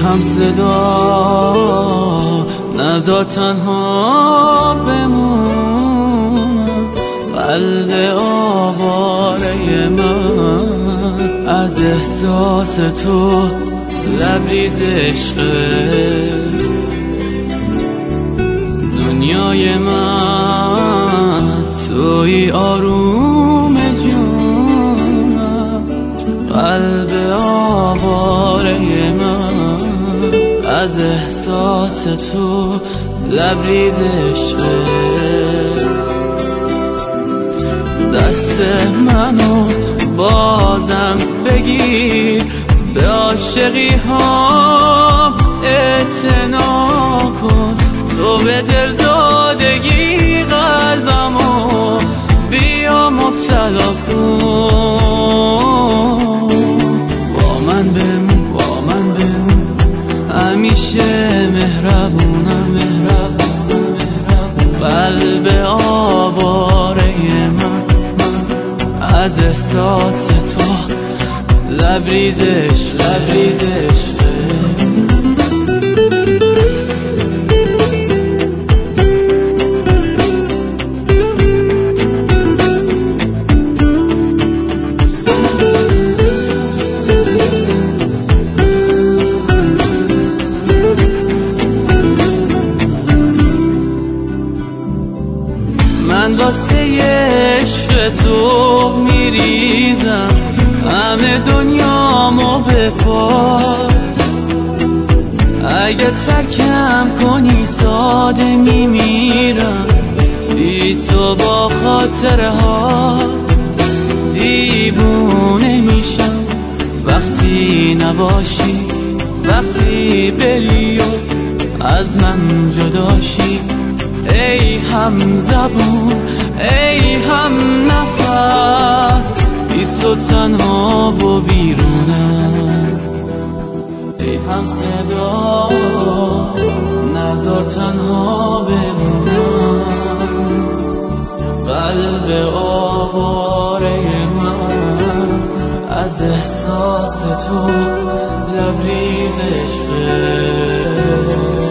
هم صدا نذار تنها بمونم، قلب آواره من از احساس تو لبریز عشقه. دنیای من توی آروم جونم، قلب آواره من از احساس تو لبریز عشقه. دست منو بازم بگیر، به عاشقی ها اعتنا کن، تو به دل دادگی قلبمو بیا مبتلا کن. با من بمون، با من بمون، همیشه مهربونم، مهربونم، مهربونم. قلب آواره من از احساس تو لبریز عشق، لبریز عشق. من واسه عشق تو میریزم همه دنیامو به پات، اگه ترکم کنی ساده میمیرم بی تو، با خاطره ها دیوونه میشم وقتی نباشی، وقتی بری و از من جداشی. ای هم زبون، ای هم نفس، بی تو تنها و ویرونم. ای هم صدا نذار تنها بمونم، قلب آواره من از احساس تو لبریز عشقه.